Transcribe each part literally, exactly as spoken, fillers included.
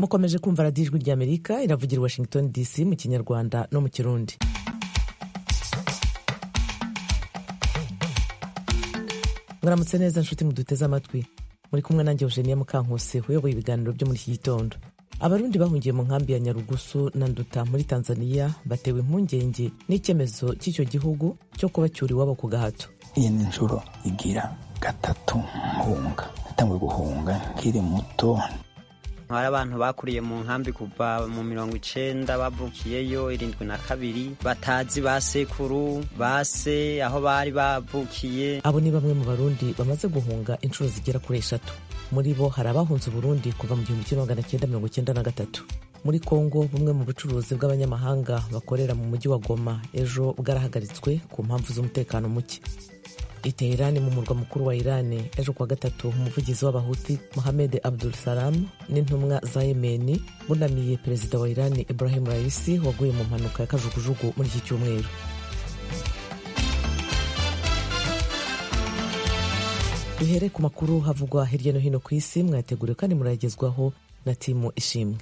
mukomeje kumva radiyo ijwi ry'Amerika iravugira Washington D C mu kinyarwanda no mu kirundi. Mwaramutse neza nshuti muduteze amatwi, muri kumwe nanjye Eugenia Mukankusi uyoboye ibiganiro byo muri iki gitondo. Abarundi bahungiye mu nkambi ya Nyarugusu na Nduta muri Tanzania batewe impungenge n'icyemezo cy'icyo gihugu cyo kubacyura iwabo ku gahato. Iyi ni inshuro igira gatatu mpunga, natangwe guhunga nkiri muto. Hari abantu bakuriye mu nkambi kuva mu mirongo icenda bavukiyeyo irindwi na kabiri batazi basekuru base aho bari bavukiye. Abo ni bamwe mu Barundi bamaze guhunga inshuro zigera kuri eshatu. Muri bo hari abahunze Burundi kuva mu gihumbi kimwe magana cyenda mirongo cyenda na gatatu. Muri Kongo bumwe mu bucuruzi bw'abanyamahanga bakorera mu mujyi wa Goma ejo bwarahagaritswe ku mpamvu z'umutekano muke. I Teherani mu murwa mukuru wa Iran ejo kwa gatatu umuvugizi w'abahuti Mohamed Abdul Salam n'intumwa za Yemeni bunamiye perezida wa Iran Ibrahim Raisi waguye mu mpanuka ya kajugujugu muri iki cyumweru. Duhere ku makuru havugwa hirya no hino ku isi, mwateguriwe kandi muragezwaho na timu ishimwe.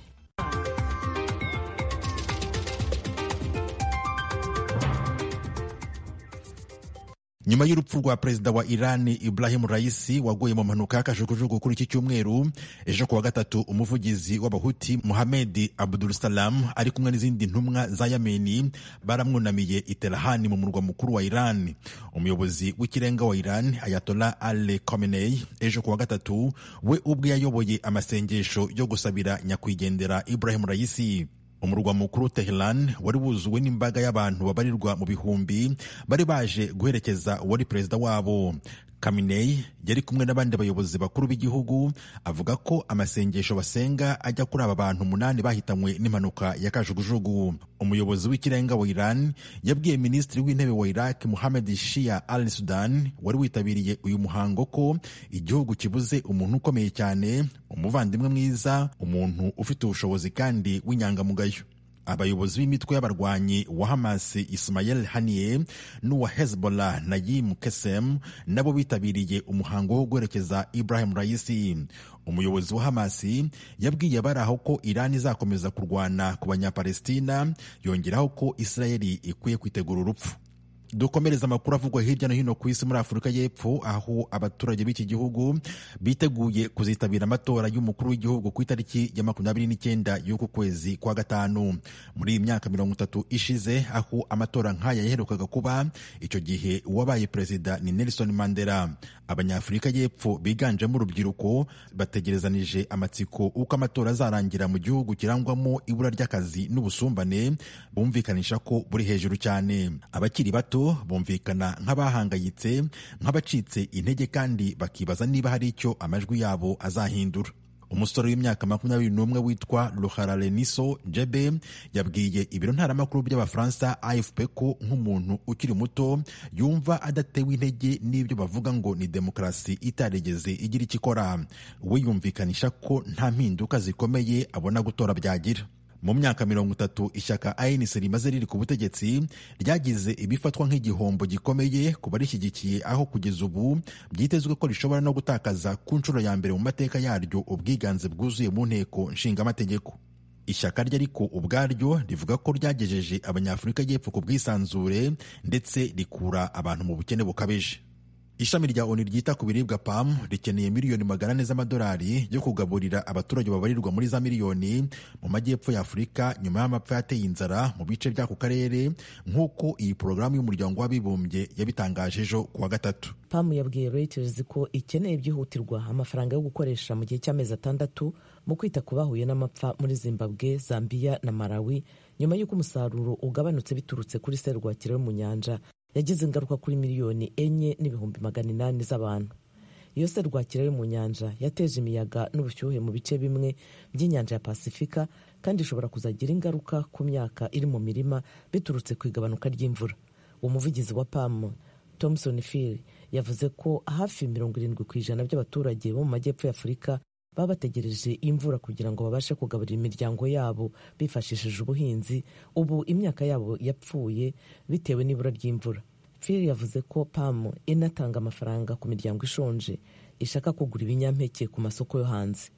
Nyuma y'urupfu rwa perezida wa Iran Ibrahim Raisi waguye mu mpanuka y'akajugujugu kuri iki cyumweru, ejo kuwa gatatu umuvugizi w'abahuti Mohamed Abdul Salam ari kumwe n'izindi ntumwa za Yemeni baramwunamiye i Teherani mu murwa mukuru wa Iran. Umuyobozi w'ikirenga wa Iran Ayatollah Ali Khamenei ejo kuwa gatatu we ubwe yayoboye amasengesho yo gusabira nyakwigendera Ibrahim Raisi. Umurwa mukuru Tehran wari wuzuwe n'imbaga y'abantu babarirwa mu bihumbi bari baje guherekeza wari perezida wabo. Khamenei yari kumwe n'abandi bayobozi bakuru b'igihugu avuga ko amasengesho basenga ajya kuri aba bantu umunani bahitanywe n'impanuka ya kajugujugu. Umuyobozi w'ikirenga wa Iran yabwiye minisitiri w'intebe wa Iraq Mohammed Shia al-Sudan wari witabiriye uyu muhango ko igihugu kibuze umuntu ukomeye cyane, umuvandimwe mwiza, umuntu ufite ubushobozi kandi w'inyangamugayo. Abayobozi b'imitwe y'abarwanyi wa Hamas Ismail Haniyeh n'uwa Hezbollah Naim Qassem nabo bitabiriye umuhango wo guherekeza Ibrahim Raisi. Umuyobozi wa Hamas yabwiye abari aho ko Iran izakomeza kurwana ku banyapalestina, yongeraho ko Israeli ikwiye kwitegura urupfu. Dukomereza amakuru avugwa hirya no hino ku isi muri Afurika y'Epfo, aho abaturage b'iki gihugu biteguye kuzitabira amatora y'umukuru w'igihugu ku itariki ya makumyabiri n'icyenda y'uku kwezi kwa gatanu. Muri iyi myaka mirongo itatu ishize aho amatora nk'aya yaherukaga kuba, icyo gihe uwabaye perezida ni Nelson Mandela. Abanyafurika y'Epfo biganjemo urubyiruko bategerezanije amatsiko uko amatora azarangira mu gihugu kirangwamo ibura ry'akazi n'ubusumbane bumvikanisha ko buri hejuru cyane. Abakiri bato bumvikana nk'abahangayitse, nk'abacitse intege kandi bakibaza niba hari icyo amajwi yabo azahindura. Umusore w'imyaka makumyabiri n'umwe witwa Louharaleniso Jebe yabwiye ibiro ntaramakuru by'Abafaransa A F P ko nk'umuntu ukiri muto yumva adatewe intege n'ibyo bavuga ngo ni demokarasi itarigeze igira icyo ikora. We yumvikanisha ko nta mpinduka zikomeye abona gutora byagira. Mu myaka mirongo itatu ishyaka A N C rimaze riri ku butegetsi ryagize ibifatwa nk'igihombo gikomeye ku barishyigikiye, aho kugeza ubu byitezwe ko rishobora no gutakaza ku nshuro ya mbere mu mateka yaryo ubwiganze bwuzuye mu nteko nshingamategeko. Ishyaka rye ariko ubwaryo rivuga ko ryagejeje Abanyafurika y'Epfo ku bwisanzure ndetse rikura abantu mu bukene bukabije. Ishami rya ONU ryita ku biribwa P A M rikeneye miliyoni magana ane z'amadolari yo kugaburira abaturage babarirwa muri za miliyoni mu majyepfo ya Afurika nyuma y'amapfa yateye inzara mu bice by'ako karere, nk'uko iyi porogaramu y'umuryango w'abibumbye yabitangaje ejo kuwa gatatu. P A M yabwiye Reuters ko ikeneye byihutirwa amafaranga yo gukoresha mu gihe cy'amezi atandatu mu kwita ku bahuye n'amapfa muri Zimbabwe, Zambia na Malawi nyuma y'uko umusaruro ugabanutse biturutse kuri serwakira yo mu nyanja yagize ingaruka kuri miliyoni enye n'ibihumbi magana inani z'abantu. Iyo serwakira yo mu nyanja yateje imiyaga n'ubushyuhe mu bice bimwe by'inyanja ya Pasifika kandi ishobora kuzagira ingaruka ku myaka iri mu mirima biturutse ku igabanuka ry'imvura. Umuvugizi wa P A M Thomson Phiri yavuze ko hafi mirongo irindwi ku ijana by'abaturage bo mu majyepfo ya Afurika baba bategereje imvura kugira ngo babashe kugaburira imiryango yabo bifashishije ubuhinzi. Ubu imyaka yabo yapfuye bitewe n'ibura ry'imvura. Phiri yavuze ko P A M inatanga amafaranga ku miryango ishonje ishaka kugura ibinyampeke ku masoko yo hanze.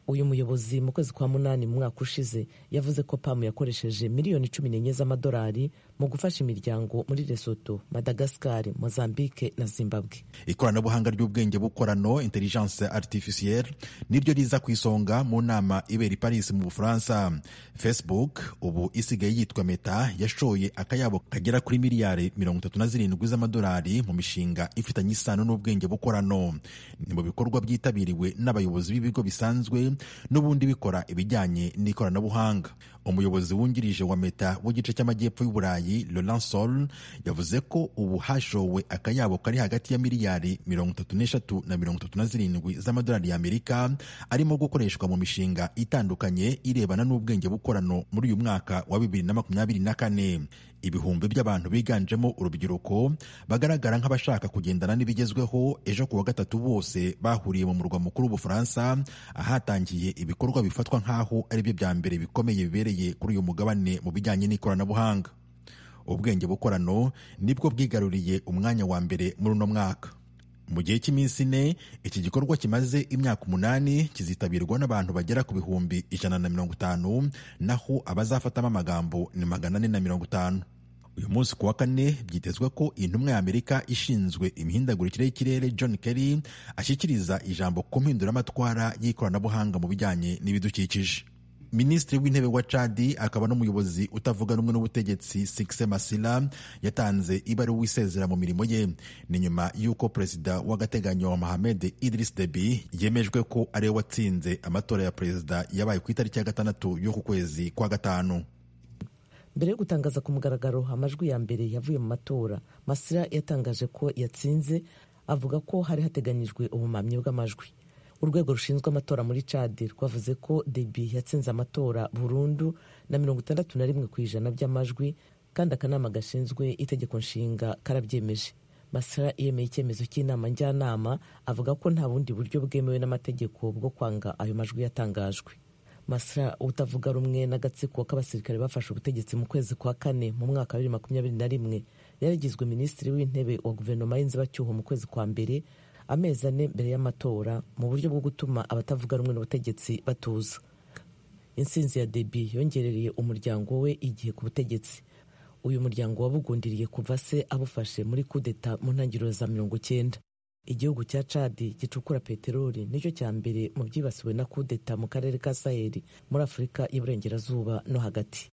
uyu muyobozi mu kwezi kwa munani mu mwaka ushize yavuze ko pamu yakoresheje miliyoni cumi n'enye z'amadolari mu gufasha imiryango muri Lesotho, Madagascar, Mozambique na Zimbabwe. Ikoranabuhanga ry'ubwenge bukorano intelligence artificielle niryo riza ku isonga mu nama ibera i Paris mu Bufaransa. Facebook ubu isigaye yitwa Meta yashoye akayabo kagera kuri miliyari mirongo itatu na zirindwi z'amadolari mu mishinga ifitanye isano n'ubwenge bukorano. Ni mu bikorwa byitabiriwe n'abayobozi b'ibigo bisanzwe n'ubundi bikora ibijyanye n'ikoranabuhanga. Umuyobozi wungirije wa Meta w'igice cy'amajyepfo y'Uburayi Laurent Sol yavuze ko ubu hashowe akayabo kari hagati ya miliyari mirongo itatu n'eshatu na mirongo itatu na zirindwi z'amadolari y'Amerika arimo gukoreshwa mu mishinga itandukanye irebana n'ubwenge bukorano muri uyu mwaka wa bibiri na makumyabiri na kane. Ibihumbi by'abantu biganjemo urubyiruko bagaragara nk'abashaka kugendana n'ibigezweho ejo kuwa gatatu bose bahuriye mu murwa mukuru w'Ubufaransa ahatangiye ibikorwa bifatwa nk'aho ari byo bya mbere bikomeye bibereye kuri uyu mugabane mu bijyanye n'ikoranabuhanga. Ubwenge bukorano nibwo bwigaruriye umwanya wa mbere muri uno mwaka. Mu gihe cy'iminsi ine iki gikorwa kimaze imyaka umunani kizitabirwa n'abantu bagera ku bihumbi ijana na mirongo itanu naho abazafatamo amagambo ni magana ane na mirongo itanu. Uyu munsi kuwa kane byitezwe ko intumwa ya Amerika ishinzwe imihindagurikire y'ikirere John Kerry ashyikiriza ijambo ku mpinduramatwara y'ikoranabuhanga mu bijyanye n'ibidukikije. Minisitiri w'intebe wa Chad akaba n'umuyobozi utavuga rumwe n'ubutegetsi Sikse Masila yatanze ibaruwa isezera mu mirimo ye. Ni nyuma y'uko perezida w'agateganyo wa Mohamed Idris Deby yemejwe ko ari we watsinze amatora ya perezida yabaye ku itariki ya gatandatu y'uku kwezi kwa gatanu. Mbere yo gutangaza ku mugaragaro amajwi ya mbere yavuye mu matora, Masila yatangaje ko yatsinze, avuga ko hari hateganyijwe ubumamyi bw'amajwi. Urwego rushinzwe amatora muri Chad rwavuze ko Deby yatsinze amatora burundu na mirongo itandatu na rimwe ku ijana by'amajwi, kandi akanama gashinzwe itegeko nshinga karabyemeje. Masila yemeye icyemezo cy'inama njyanama, avuga ko nta bundi buryo bwemewe n'amategeko bwo kwanga ayo majwi yatangajwe. Masila utavuga rumwe n'agatsiko k'abasirikare bafashe ubutegetsi mu kwezi kwa kane mu mwaka wa bibiri makumyabiri na rimwe yaragizwe minisitiri w'intebe wa guverinoma y'inzibacyuho mu kwezi kwa mbere, amezi ane mbere y'amatora, mu buryo bwo gutuma abatavuga rumwe n'ubutegetsi batuza. Intsinzi ya Deby yongerereye umuryango we igihe ku butegetsi. Uyu muryango wabugundiriye kuva se abufashe muri kudeta mu ntangiriro za mirongo cyenda. Igihugu cya Chad gicukura peteroli nicyo cya mbere mu byibasiwe na kudeta mu karere ka Sahel muri Afurika y'Iburengerazuba no hagati.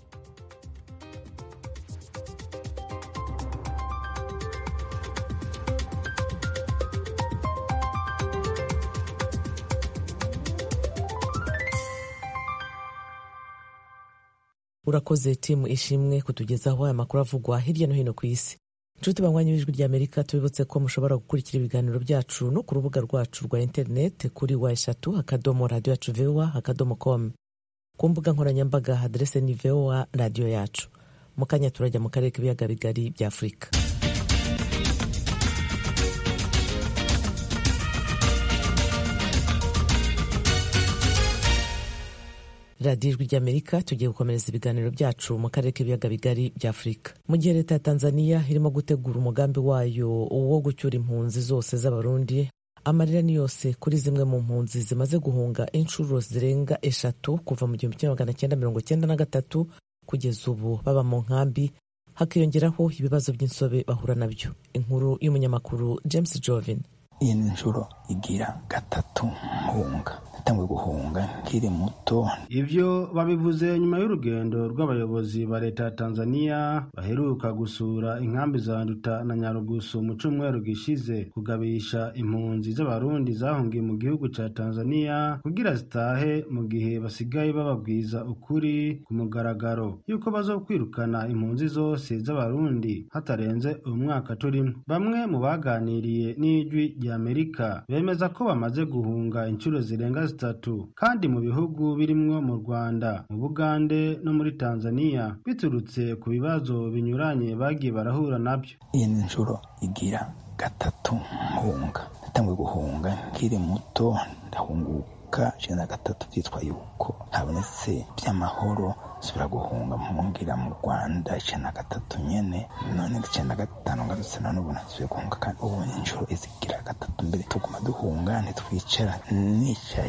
Urakoze timu ishimwe kutugezaho aya makuru avugwa hirya no hino ku isi. Nshuti banywanyi b'ijwi ry'Amerika, tubibutse ko mushobora gukurikira ibiganiro byacu no ku rubuga rwacu rwa interineti kuri wa eshatu akadomo radiyo yacu voa akadomo com. Ku mbuga nkoranyambaga aderese ni voa radiyo yacu. Mu kanya turajya mu karere k'ibiyaga bigari bya Afurika. radiyo ijwi ry'Amerika tugiye gukomereza ibiganiro byacu mu karere k'ibiyaga bigari bya Afurika. Mu gihe leta ya Tanzania irimo gutegura umugambi wayo wo gucyura impunzi zose z'Abarundi, amarira ni yose kuri zimwe mu mpunzi zimaze guhunga inshuro zirenga eshatu kuva mu gihumbi kimwe magana cyenda mirongo cyenda na gatatu kugeza ubu baba mu nkambi, hakiyongeraho ibibazo by'insobe bahura nabyo. Inkuru y'umunyamakuru James Jovin. Iyi nshuro igira gatatu mpunga, natangwe guhunga nkiri muto. Ivyo babivuze nyuma y'urugendo rw'abayobozi ba leta ya Tanzania baheruka gusura inkambi za Nduta na Nyarugusu mu cumweru gishize, kugabisha impunzi z'Abarundi zahungiye mu gihugu ca Tanzania kugira zitahe mu gihe basigaye bababwiza ukuri ku mugaragaro yuko bazokwirukana impunzi zose z'Abarundi hatarenze umwaka turimo. Bamwe mu baganiriye n'ijwi rya Amerika bemeza ko bamaze guhunga inshuro zirenga zitatu, kandi mu bihugu birimwo mu Rwanda, mu Bugande no muri Tanzania, biturutse ku bibazo binyuranye bagiye barahura nabyo. Iyi nshuro igira gatatu mpunga, natangwe guhunga nkiri muto, ndahunguka cenda na gatatu byitwa yuko habonetse by'amahoro subira guhunga mpungira mu Rwanda cenda na gatatu nyene, none cenda na gatanu ngarutse none ubu nasubiye guhunga, kandi ubu inshuro izigira gatatu. Mbere tuguma duhunga ntitwicara, nicaye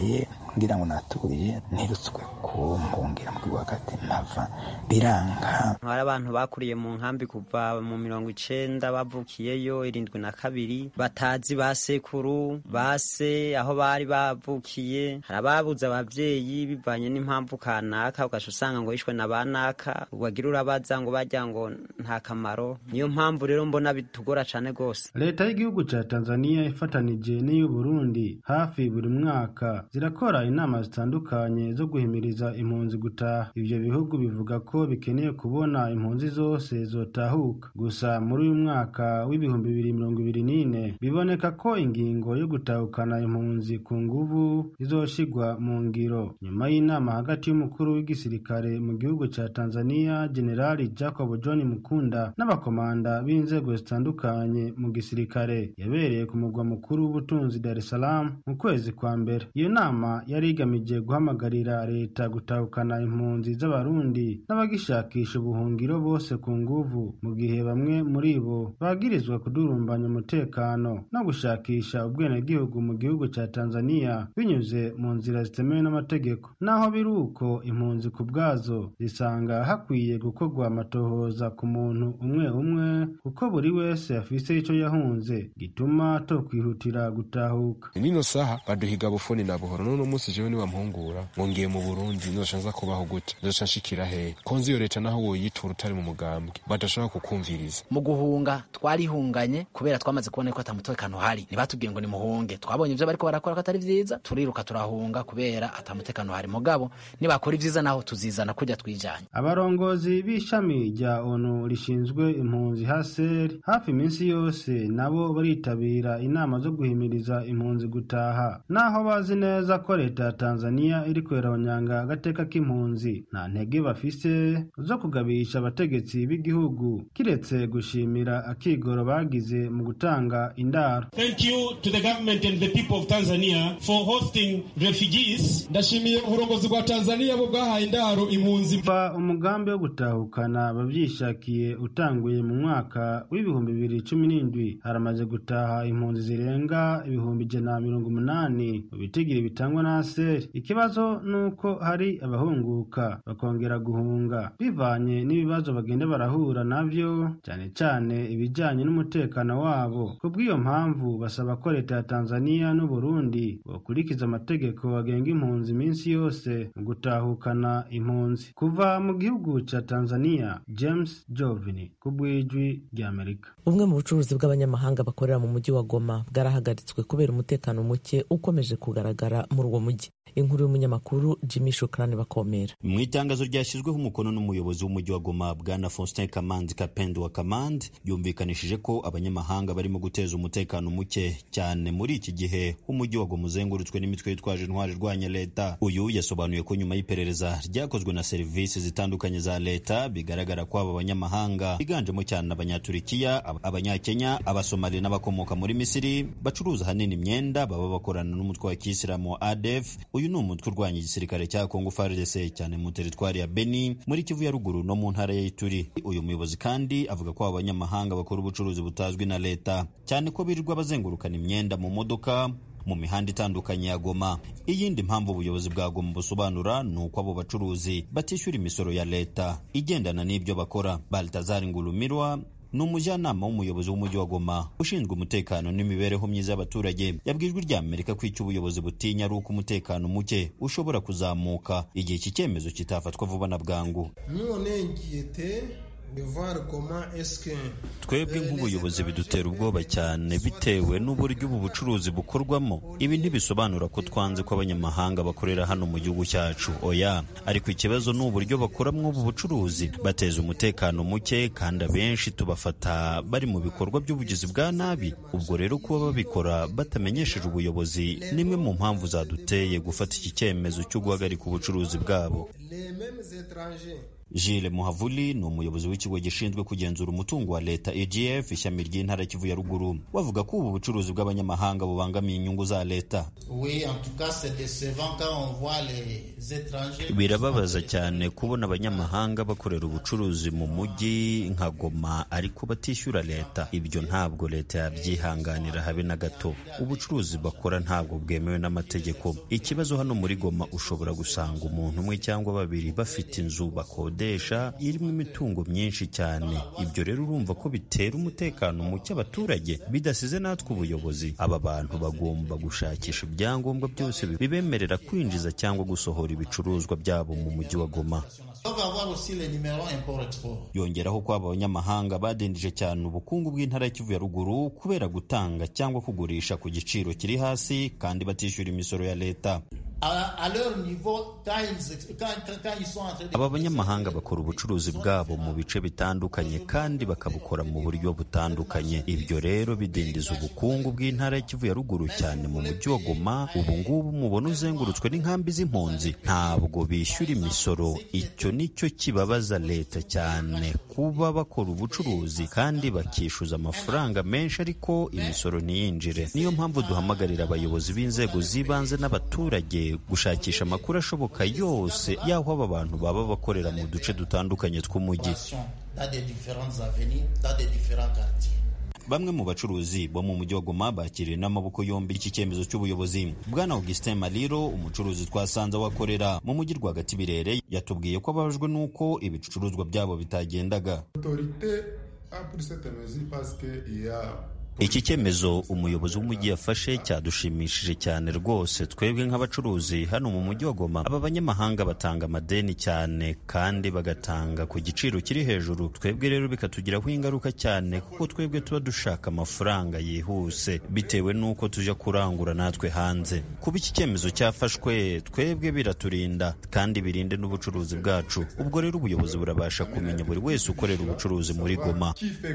ngira ngo naturiye ntirutswe ko mbongera mu gihugu hagati mpava biranga. Hari abantu bakuriye mu nkambi kuva mu mirongo icenda bavukiyeyo irindwi na kabiri batazi basekuru base aho bari bavukiye, hari ababuze abavyeyi bivanye n'impamvu kanaka ugasha usanga ngo yishwe na banaka wagira urabaza ngo bajya ngo nta kamaro. Niyo mpamvu rero mbona bitugora cane gose. Leta y'igihugu ca Tanzania ifatanije n'iyu Burundi hafi buri mwaka zirakora inama zitandukanye zo guhimiriza impunzi gutaha. Ivyo bihugu bivuga ko bikeneye kubona impunzi zose zotahuka. Gusa muri uyu mwaka w'ibihumbi bibiri mirongo ibiri n'ine biboneka ko ingingo yo gutahukana impunzi ku nguvu izoshigwa mu ngiro. Nyuma y'inama hagati y'umukuru w'igisirikare mu gihugu ca Tanzania Generali Jacob John Mukunda n'abakomanda b'inzego zitandukanye mu gisirikare yabereye ku mugwa mukuru w'ubutunzi Dar es Salaam mu kwezi kwa mbere. Iyo nama yari igamije guhamagarira leta gutahukana impunzi z'abarundi n'abagishakisha ubuhungiro bose ku nguvu, mu gihe bamwe muri bo bagirizwa kudurumbanya umutekano no gushakisha ubwenegihugu mu gihugu ca Tanzania binyuze mu nzira zitemewe n'amategeko. Naho biri uko, impunzi ku bwazo zisanga hakwiye gukorwa amatohoza ku muntu umwe umwe kuko buri wese afise ico yahunze gituma to kwihutira gutahuka. Nino saha baduhiga bufoni na buhoro, none umunsi jewe ni wampungura ngiye mu Burundi nzoshanza kubaho gute, nzoshashikira he konzi yo leta naho woyitura utari mu mugambwe badashobora kukumviriza. Mu guhunga twarihunganye kubera twamaze kubona ko atamutekano hari, nibatubwiye ngo ni muhunge, twabonye ivyo bariko barakora ko atari vyiza turiruka turahunga kubera atamutekano hari. Mugabo nibakora ivyiza naho tuzizana kujya twijanye. Abarongozi b'ishami rya ONU rishinzwe impunzi H C R hafi iminsi yose nabo baritabira inama zo guhimiriza impunzi gutaha. Naho bazi neza ko leta ya Tanzania iri kweronyanga agateka k'impunzi, nta ntege bafise zo kugabisha abategetsi b'igihugu kiretse gushimira akigoro bagize mu gutanga indaro. Thank you to the government and the people of Tanzania for hosting refugees. Ndashimiye uburongozi bwa Tanzania bwo bwahaye indaro impunzi. Umugambi wo gutahukana bavyishakiye utanguye mu mwaka w'ibihumbi bibiri cumi n'indwi haramaze gutaha impunzi zirenga ibihumbi ijana na mirongo umunani mu bitigiri bitangwa na H C R. Ikibazo nuko hari abahunguka bakongera guhunga bivanye n'ibibazo bagenda barahura navyo, cyane cyane ibijanye n'umutekano wabo. Kubw'iyo mpamvu basaba ko leta ya Tanzania n'u Burundi bokurikiza amategeko agenga impunzi iminsi yose mu gutahukana impunzi. Kuva mu gihugu ca Tanzania, James Jovini kubw'ijwi rya Amerika. Bumwe mu bucuruzi bw'abanyamahanga bakorera mu mujyi wa Goma bwarahagaritswe kubera umutekano muke ukomeje kugaragara muri uwo mujyi. Inkuru y'umunyamakuru Jimmy Shukrani Bakomera. Mu itangazo ryashyizweho umukono n'umuyobozi w'umujyi wa Goma Bwana Faustin Kamandi Kapendo wa Kamandi yumvikanishije ko abanyamahanga barimo guteza umutekano muke cyane muri iki gihe umujyi wa Goma uzengurutswe n'imitwe yitwaje intwari irwanya leta. Uyu yasobanuye ko nyuma y'iperereza ryakozwe na serivisi zitandukanye za leta bigaragara ko aba banyamahanga biganjemo cyane abanyaturikiya, abanyakenya, abasomali n'abakomoka muri Misiri bacuruza hanini imyenda baba bakorana n'umutwe wa Kisilamu A D F. Uyu ni umutwe urwanya igisirikare cya Kongo F A R D C cyane mu teritwari ya Beni muri Kivu ya ruguru no mu ntara ya Ituri. Uyu muyobozi kandi avuga ko abanyamahanga bakora ubucuruzi butazwi na leta cyane ko birirwa bazengurukana imyenda mu modoka mu mihanda itandukanye ya Goma. Iyindi mpamvu ubuyobozi bwa Goma busobanura ni uko abo bacuruzi batishyura imisoro ya leta igendana n'ibyo bakora. Baltazar Ngulumirwa ni umujyanama w'umuyobozi w'umujyi wa Goma ushinzwe umutekano n'imibereho myiza y'abaturage. Yabwijwe rya Amerika ko icyo ubuyobozi butinya ari uko umutekano muke ushobora kuzamuka igihe iki cyemezo kitafatwa vuba na bwangu. Twebwe nk'ubuyobozi bidutera ubwoba cyane bitewe n'uburyo ubu bucuruzi bukorwamo. Ibi ntibisobanura ko twanze ko abanyamahanga bakorera hano mu gihugu cyacu, oya, ariko ikibazo ni uburyo bakoramo ubu bucuruzi, bateza umutekano muke kandi abenshi tubafata bari mu bikorwa by'ubugizi bwa nabi. Ubwo rero kuba babikora batamenyesheje ubuyobozi nimwe mu mpamvu zaduteye gufata iki cyemezo cyo guhagarika ubucuruzi bwabo. Gilles Muhavuli ni umuyobozi w'ikigo gishinzwe kugenzura umutungo wa leta E G F ishami ry'intara Kivu ya ruguru, bavuga ko ubu bucuruzi bw'abanyamahanga bubangamiye inyungu za leta. Birababaza cyane kubona abanyamahanga bakorera ubucuruzi mu mujyi nka Goma ariko batishyura leta. Ibyo ntabwo leta yabyihanganira habe na gato. Ubucuruzi bakora ntabwo bwemewe n'amategeko. Ikibazo hano muri Goma ushobora gusanga umuntu umwe cyangwa babiri bafite inzu bakodesha irimo imitungo myinshi cyane. Ibyo rero urumva ko bitera umutekano muke abaturage, bidasize natwe ubuyobozi. Aba bantu bagomba gushakisha ibyangombwa byose bibemerera kwinjiza cyangwa gusohora ibicuruzwa byabo mu mujyi wa Goma. Yongeraho ko aba banyamahanga badindije cyane ubukungu bw'intara ya Kivu ya ruguru kubera gutanga cyangwa kugurisha ku giciro kiri hasi kandi batishyura imisoro ya leta. Aba banyamahanga bakora ubucuruzi bwabo mu bice bitandukanye kandi bakabukora mu buryo butandukanye. Ibyo rero bidindiza ubukungu bw'intara ya Kivu ya ruguru cyane mu mujyi wa Goma. Ubu ngubu mubona uzengurutswe n'inkambi z'impunzi, ntabwo bishyura imisoro. Icyo nicyo kibabaza leta cyane, kuba bakora ubucuruzi kandi bakishyuza amafaranga menshi ariko imisoro ntiyinjire. Niyo mpamvu duhamagarira abayobozi b'inzego z'ibanze n'abaturage gushakisha amakuru ashoboka yose y'aho aba bantu baba bakorera mu duce dutandukanye tw'umujyi. Bamwe mu bacuruzi bo mu mujyi wa Goma bakiriye n'amaboko yombi iki cyemezo cy'ubuyobozi. Bwana Augustin Maliro, umucuruzi twasanze wakorera mu mujyi rwagati Birere, yatubwiye ko ababajwe n'uko ibicuruzwa byabo bitagendaga. Iki cyemezo umuyobozi w'umujyi yafashe cyadushimishije cyane rwose. Twebwe nk'abacuruzi hano mu mujyi wa Goma, aba banyamahanga batanga amadeni cyane kandi bagatanga ku giciro kiri hejuru. Twebwe rero bikatugiraho ingaruka cyane kuko twebwe tuba dushaka amafaranga yihuse bitewe n'uko tujya kurangura natwe hanze. Kuba iki cyemezo cyafashwe twebwe biraturinda kandi birinde n'ubucuruzi bwacu. Ubwo rero ubuyobozi burabasha kumenya buri wese ukorera ubucuruzi muri Goma.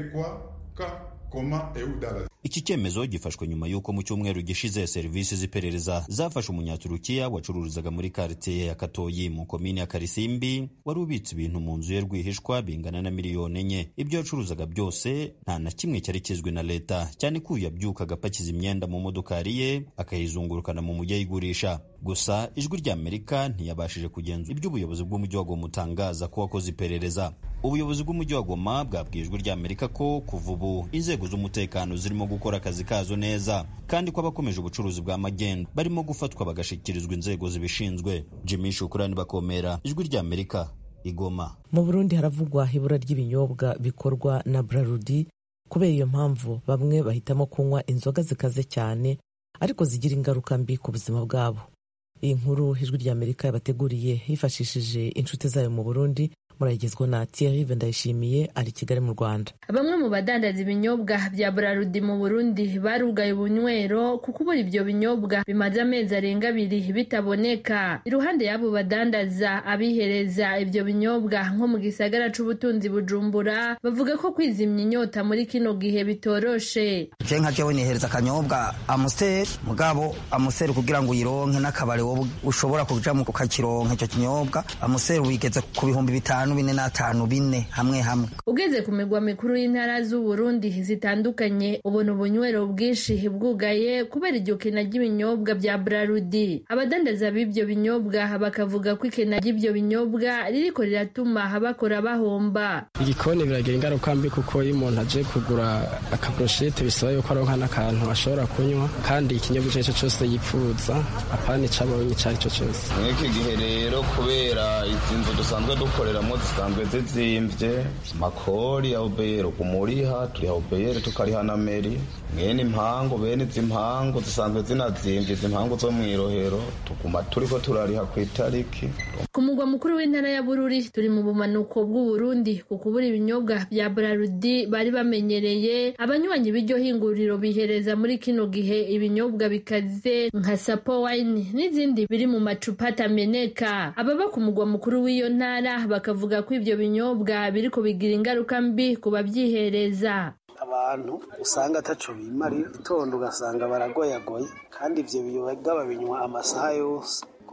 Iki cyemezo gifashwe nyuma y'uko mu cyumweru gishize serivisi z'iperereza zafashe umunyaturukiya wacururizaga muri quartier ya Katoyi mu komine ya Karisimbi, wari ubitse ibintu mu nzu ye rwihishwa bingana na miliyoni enye. Ibyo yacuruzaga byose nta na kimwe cyari kizwi na leta, cyane ko yabyukaga apakiza imyenda mu modokari ye akayizungurukana mu mujyi ayigurisha. Gusa ijwi rya Amerika ntiyabashije kugenzura ibyo ubuyobozi bw'umujyi wa Goma utangaza ko wakoze iperereza. Ubuyobozi bw'umujyi wa Goma bwabwiye ijwi rya Amerika ko kuva ubu inzego z'umutekano zirimo gukora akazi kazo neza kandi ko abakomeje ubucuruzi bwa magendu barimo gufatwa bagashikirizwa inzego zibishinzwe. Jimmy Shukrani Bakomera, ijwi rya Amerika, Igoma. Mu Burundi haravugwa ibura ry'ibinyobwa bikorwa na Braludi. Kubera iyo mpamvu bamwe bahitamo kunywa inzoga zikaze cyane ariko zigira ingaruka mbi ku buzima bwabo. Iyi nkuru ijwi rya Amerika yabateguriye hifashishije inshuti zayo mu Burundi. Muragezwa na Thierry Vendayishimiye ari Kigali mu Rwanda. Bamwe mu badandaza ibinyobwa bya Braludi mu Burundi barugaye ubunywero kuko ubura ibyo binyobwa bimaze amezi arenga abiri bitaboneka. Iruhande y'abo badandaza abihereza ibyo binyobwa nko mu gisagara c'ubutunzi Bujumbura bavuga ko kwizimya inyota muri kino gihe bitoroshe. Je nka jewe nihereza akanyobwa Amstel, mugabo Amstel kugira ngo uyironke n'akabare wowe ushobora kuja mu kukakironka icyo kinyobwa Amstel wigeze ku bihumbi bitanu bine n'atanu bine hamwe hamwe. Ugeze ku migwa mikuru y'intara z'u Burundi zitandukanye ubona ubunywero bwinshi bwugaye kubera iryo kena ry'ibinyobwa bya Braludi. Abadandaza b'ibyo binyobwa bakavuga ko ikena ry'ibyo binyobwa ririko riratuma bakora bahomba. Igikoni biragira ingaruka mbi kuko iyo umuntu aje kugura akaproshete bisaba yuko aronka n'akantu ashobora kunywa kandi ikinyobwa icyo cyose yipfuza apana icabonye icari cyo cyose. Mw'iki gihe rero kubera izinzo dusanzwe dukoreramo zisanzwe zizimvye, makori ya obeyero kumuriha turi obeyero tukariha na meri, mwene impango bene zimpango zisanzwe zinazimvye, zimpango zo mwirohero tuguma turiko turariha ku itariki. Ku mugwa mukuru w'intara ya Bururi turi mu bumanuko bw'u Burundi kuko ubura ibinyobwa bya Braludi bari bamenyereye. Abanywanyi b'iryo hinguriro bihereza muri kino gihe ibinyobwa bikaze nka Sapo wine n'izindi biri mu macupa atameneka. Ababa ku mugwa mukuru w'iyo ntara bakavuga ko ibyo binyobwa biriko bigira ingaruka mbi ku babyihereza. Abantu usanga ataco bimarira, itondo ugasanga baragoyagoye kandi ivyo biyoga babinywa amasaha yose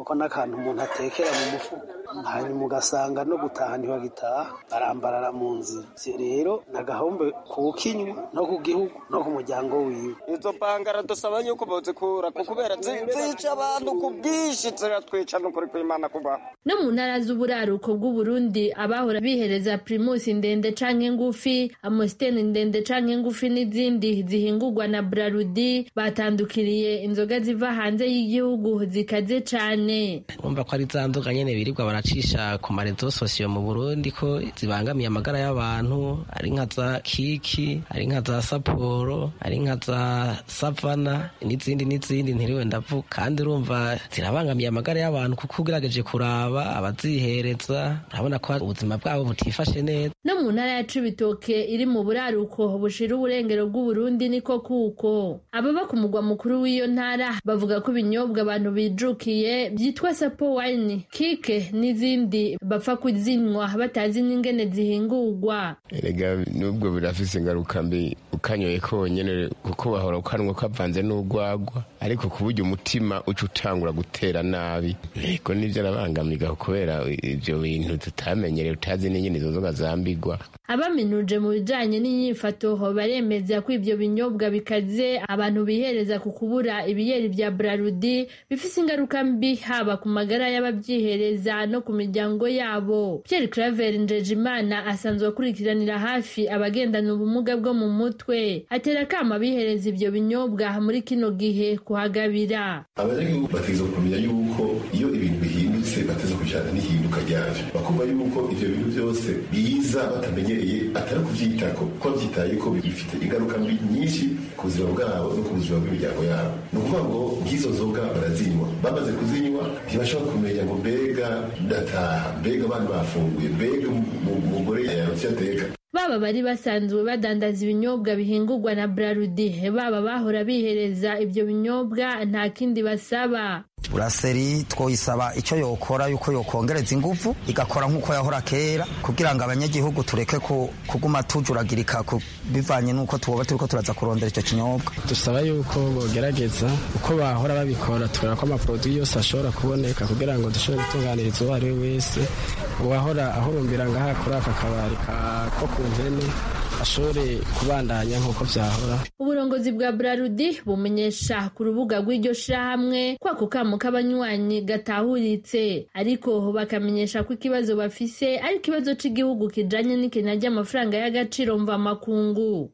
kuko n'akantu umuntu atekera mu mufuko hanyuma ugasanga no gutaha ntibagitaha barambarara mu nzira. Rero nagahombe kukinywa no ku gihugu no ku muryango wiwe. Izo bangara dusaba yuko bozikura kubera zica abantu ku bwinshi ziratwica n'ukuri kw'Imana kuba. No mu ntara z'uburaruko bw'u Burundi abahora bihereza Primus ndende canke ngufi, Amstel ndende canke ngufi n'izindi zihingurwa na Brarudi batandukiriye inzoga ziva hanze y'igihugu zikaze cane. Urumva ko ari za nzoga nyene birirwa baracisha ku marezo sosiyo mu Burundi ko zibangamiye amagara y'abantu, ari nka za Kiki, ari nka za Sapporo, ari nka za Savana n'izindi n'izindi ntiriwe ndavuga, kandi urumva zirabangamiye amagara y'abantu kuko ugerageje kuraba abazihereza urabona ko ubuzima bwabo butifashe neza. No mu ntara ya Cibitoke iri mu buraruko bushira uburengero bw'u Burundi niko kuko ababa ku mugwa mukuru w'iyo ntara bavuga ko ibinyobwa abantu bijukiye byitwa Sapo wine, Kike n'izindi bapfa kuzinywa batazi n'ingene zihingurwa. Erega nubwo birafise ingaruka mbi ukanyoye konyene kuko bahora ukanwa kavanze n'ugwagwa, ariko kuburyo umutima uca utangura gutera nabi. Eko nivyo arabangamiga kubera ivyo bintu tutamenyereye utazi n'ingene izo nzoga zambigwa. Abaminuje mu bijanye n'inyifato baremeza ko ivyo binyobwa bikaze abantu bihereza ku kubura ibiyeri vya Brarudi bifise ingaruka mbi haba ku magara y'abavyihereza no ku miryango yabo. Pierre Claver Njejimana asanzwe akurikiranira hafi abagendana ubumuga bwo mu mutwe, atera kama bihereza ivyo binyobwa muri kino gihe kuhagabira. Abanyagihugu bategerezwa kumenya yuko iyo ibintu bihindutse bateza kujana n'ihinduka ryavyo, bakumva yuko ivyo bintu vyose biza batamenyereye atari kuvyitako, ko vyitaye ko bifite ingaruka mbi nyinshi ku buzima bwabo no ku buzima bw'imiryango yabo. Ni ukuvuga ngo nk'izo nzoga barazinywa, bamaze kuzinywa ntibashobora kumenya ngo mbega ndataha, mbega abantu bafunguye, mbega umugore yarutse ateka. Baba bari basanzwe badandaza ibinyobwa bihingurwa na Brarudi, baba bahora bihereza ivyo binyobwa nta kindi basaba. Buraseri twoyisaba icyo yokora yuko yokongereza ingufu igakora nk'uko yahora kera kugira ngo abanyagihugu tureke kuguma tujuragirika bivanye n'uko tuboba turiko turaza kurondera icyo kinyobwa. Dusaba yuko bogerageza uko bahora babikora tukora ko amaproduit yose ashobora kuboneka kugira ngo dushobore gutunganiriza uwo ari we wese uwahora ahurumbira ngaha kuri aka kabari ko ku mpene ashobore kubandanya nk'uko vyahora. Uburongozi bwa Brarudi bumenyesha ku rubuga rw'iryo shirahamwe ko ako kamo k'abanywanyi gatahuritse, ariko bakamenyesha ko ikibazo bafise ari ikibazo c'igihugu kijanye n'ikena ry'amafaranga y'agaciro mva makungu.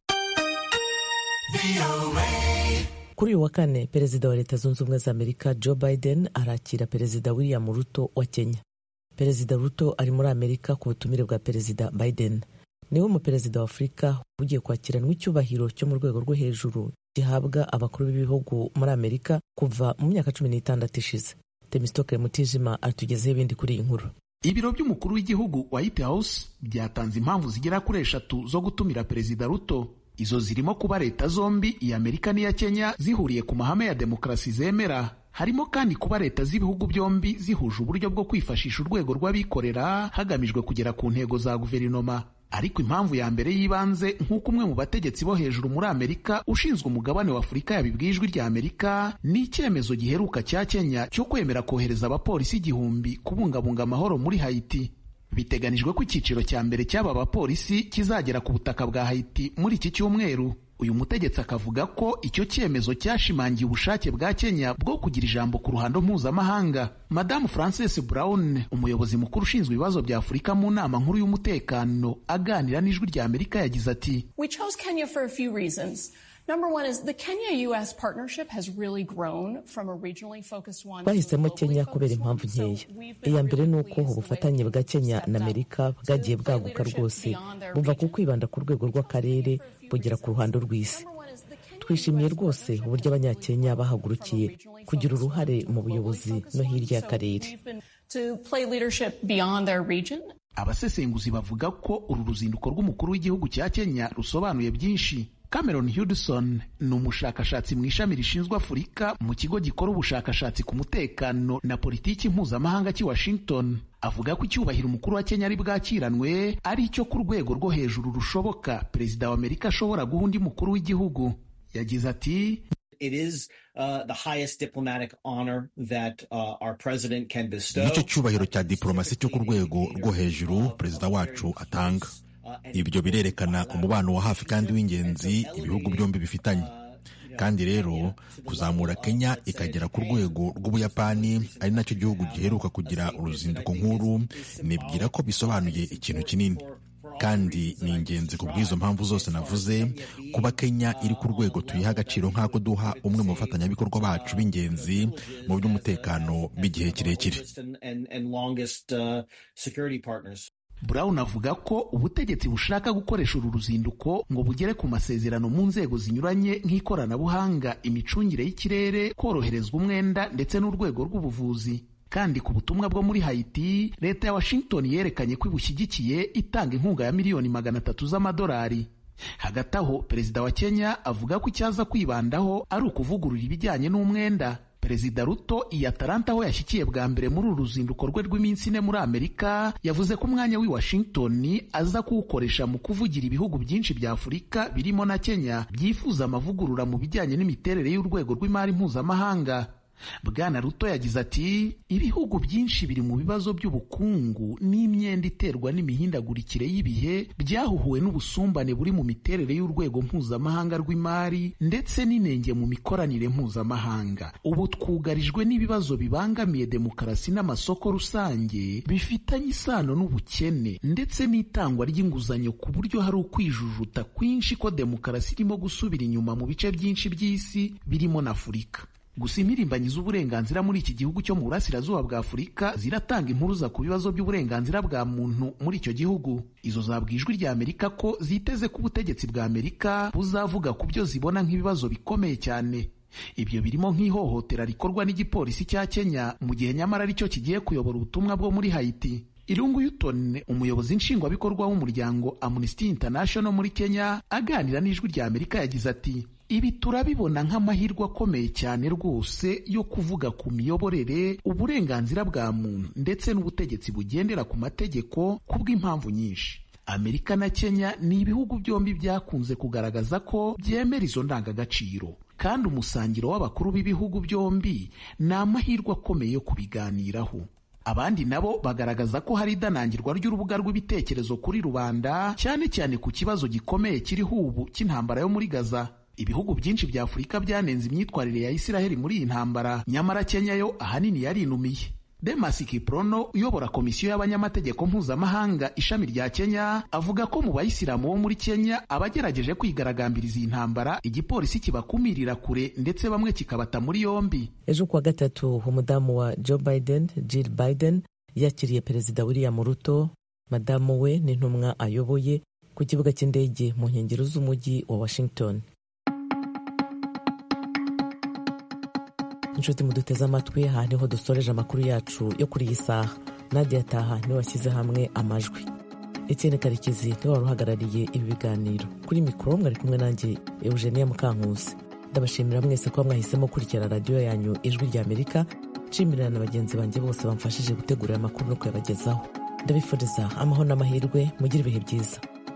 Kuri uyu wa kane perezida wa Leta Zunze Ubumwe za Amerika Joe Biden arakira perezida William Ruto wa Kenya. Perezida Ruto ari muri Amerika ku butumire bwa perezida Biden. Niwe mu perezida wa Afurika ugiye kwakiranwa icyubahiro cyo mu rwego rwo hejuru gihabwa abakuru b'ibihugu muri Amerika kuva mu myaka cumi n'itandatu ishize. Temistokle Mutijima atugezeho ibindi kuri iyi nkuru. Ibiro by'umukuru w'igihugu White House byatanze impamvu zigera kuri eshatu zo gutumira perezida Ruto. Izo zirimo kuba leta zombi iya Amerika n'iya Kenya zihuriye ku mahame ya demokarasi zemera. Harimo kandi kuba leta z'ibihugu byombi zihuje uburyo bwo kwifashisha urwego rw'abikorera hagamijwe kugera ku ntego za guverinoma. Ariko impamvu ya mbere y'ibanze nk'uko umwe mu bategetsi bo hejuru muri Amerika ushinzwe umugabane wa Afurika yabibwiye Ijwi rya Amerika ni icyemezo giheruka cya Kenya cyo kwemera kohereza abapolisi igihumbi kubungabunga amahoro muri Haiti. Biteganijwe ko icyiciro cya mbere cy'aba bapolisi kizagera ku butaka bwa Haiti muri iki cyumweru. Uyu mutegetsi akavuga ko icyo cyemezo cyashimangiye ubushake bwa Kenya bwo kugira ijambo ku ruhando mpuzamahanga. Madamu Frances Brown, umuyobozi mukuru ushinzwe ibibazo bya Afurika mu nama nkuru y'umutekano, aganira n'Ijwi rya Amerika yagize ati: We chose Kenya for a few reasons. Number one is the Kenya U S partnership has really grown from a regionally focused one. Bahisemo Kenya kubera impamvu nkeya. Iya mbere ni uko ubufatanye bwa Kenya na Amerika bwagiye bwaguka rwose buva ku kwibanda ku rwego rw'akarere bugera ku ruhando rw'isi. Twishimiye rwose uburyo abanyakenya bahagurukiye kugira uruhare mu buyobozi no hirya y'akarere. Abasesenguzi bavuga ko uru ruzinduko rw'umukuru w'igihugu cya Kenya rusobanuye byinshi. Cameron Hudson ni umushakashatsi mu ishami rishinzwe Afurika mu kigo gikora ubushakashatsi ku mutekano na politiki mpuzamahanga cy'i Washington. Avuga ko icyubahiro umukuru wa Kenya ari bwakiranwe ari icyo ku rwego rwo hejuru rushoboka perezida wa Amerika ashobora guha undi mukuru w'igihugu. Yagize ati: it is uh, the highest diplomatic honor that uh, our president can bestow. nicyo cyubahiro cya diplomasi cyo ku rwego rwo hejuru perezida wacu atanga. Ibyo birerekana umubano wa hafi kandi w'ingenzi ibihugu byombi bifitanye. Kandi rero kuzamura Kenya ikagera ku rwego rw'Ubuyapani ari nacyo gihugu giheruka kugira uruzinduko nkuru, nibwira ko bisobanuye ikintu kinini. Kandi ni ingenzi ku bw'izo mpamvu zose navuze, kuba Kenya iri ku rwego tuyiha agaciro nk'ako duha umwe mu bafatanyabikorwa bacu b'ingenzi mu by'umutekano b'igihe kirekire. Brown avuga ko ubutegetsi bushaka gukoresha uru ruzinduko ngo bugere ku masezerano mu nzego zinyuranye nk'ikoranabuhanga, imicungire y'ikirere, koroherezwa umwenda ndetse n'urwego rw'ubuvuzi. Kandi ku butumwa bwo muri Haiti, leta ya Washington yerekanye ko ibushyigikiye itanga inkunga ya miliyoni magana atatu z'amadolari. Hagati aho perezida wa Kenya avuga ko icyaza kwibandaho ari ukuvugurura ibijyanye n'umwenda. Perezida Ruto i Atlanta aho yashyikiye bwa mbere muri uru ruzinduko rwe rw'iminsi ine muri Amerika, yavuze ko umwanya w'i Washington aza kuwukoresha mu kuvugira ibihugu byinshi bya Afurika birimo na Kenya byifuza amavugurura mu bijyanye n'imiterere y'urwego rw'imari mpuzamahanga. Bwana Ruto yagize ati, ibihugu byinshi biri mu bibazo by'ubukungu n'imyenda iterwa n'imihindagurikire y'ibihe byahuhuwe n'ubusumbane buri mu miterere y'urwego mpuzamahanga rw'imari ndetse n'inenge mu mikoranire mpuzamahanga. Ubu twugarijwe n'ibibazo bibangamiye demokarasi n'amasoko rusange bifitanye isano n'ubukene ndetse n'itangwa ry'inguzanyo, ku buryo hari ukwijujuta kwinshi ko demokarasi irimo gusubira inyuma mu bice byinshi by'isi birimo na Afurika. Gusa impirimbanyi z'uburenganzira muri iki gihugu cyo mu burasirazuba bwa Afurika ziratanga impuruza ku bibazo by'uburenganzira bwa muntu muri icyo gihugu. Izo zabwiye Ijwi rya Amerika ko ziteze ko ubutegetsi bwa Amerika buzavuga ku byo zibona nk'ibibazo bikomeye cyane. Ibyo birimo nk'ihohotera rikorwa n'igipolisi cya Kenya mu gihe nyamara aricyo kigiye kuyobora ubutumwa bwo muri Haiti. Irungu Yuton, umuyobozi nshingwabikorwa w'umuryango Amnesty International muri Kenya, aganira n'Ijwi rya Amerika yagize ati, ibi turabibona nk'amahirwe akomeye cyane rwose yo kuvuga ku miyoborere, uburenganzira bwa muntu ndetse n'ubutegetsi bugendera ku mategeko ku bw'impamvu nyinshi. Amerika na Kenya ni ibihugu byombi byakunze kugaragaza ko byemera izo ndangagaciro, kandi umusangiro w'abakuru b'ibihugu byombi ni amahirwe akomeye yo kubiganiraho. Abandi nabo bagaragaza ko hari idanangirwa ry'urubuga rw'ibitekerezo kuri rubanda, cyane cyane ku kibazo gikomeye kiriho ubu cy'intambara yo muri Gaza. Ibihugu byinshi bya Afurika byanenze imyitwarire ya Isiraheli muri iyi ntambara, nyamara Kenya yo ahanini yarinumiye. Demas Kiprono uyobora komisiyo y'abanyamategeko mpuzamahanga ishami rya Kenya avuga ko mu bayisilamu bo muri Kenya abagerageje kwigaragambiriza iyi ntambara igipolisi kibakumirira kure ndetse bamwe kikabata muri yombi. Ejo kuwa gatatu umudamu wa Joe Biden, Jill Biden, yakiriye perezida William Ruto, madamu we n'intumwa ayoboye ku kibuga cy'indege mu nkengero z'umujyi wa Washington. Inshuti muduteze amatwi, aha niho dusoreje amakuru yacu yo kuri iyi saha. Nadia Taha niwe washyize hamwe amajwi. Etienne Karekezi niwe wari uhagarariye ibi biganiro. Kuri mikoro mwari kumwe nanjye Eugenia Mukankusi. Ndabashimira mwese kuba mwahisemo kurikira radiyo yanyu Ijwi rya Amerika. Nshimira na bagenzi banjye bose bamfashije gutegura amakuru no kuyabagezaho. Ndabifuriza amahoro n'amahirwe, mugire ibihe byiza.